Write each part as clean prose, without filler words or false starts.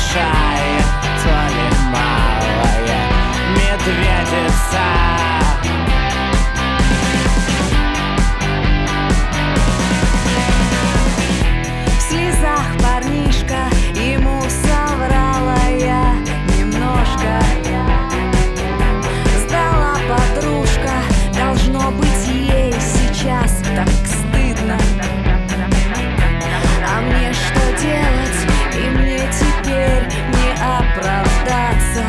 большая, то ли малая медведица. В слезах парнишка, ему соврала я немножко. Сдала подружка, должно быть ей сейчас так стыдно. А мне что делать? И мне теперь не оправдаться.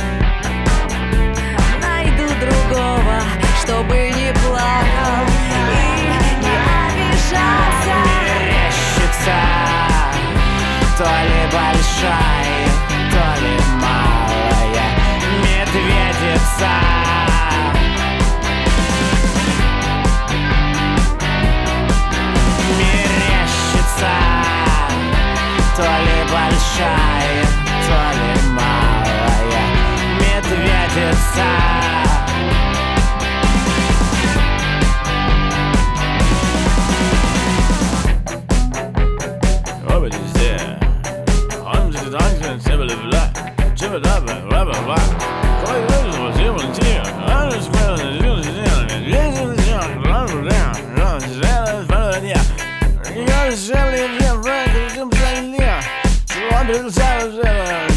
Найду другого, чтобы не плакал и не обижался. Мерещится то ли большая, то ли малая медведица. Мерещится то ли большая, то ли малая медведица. Yeah.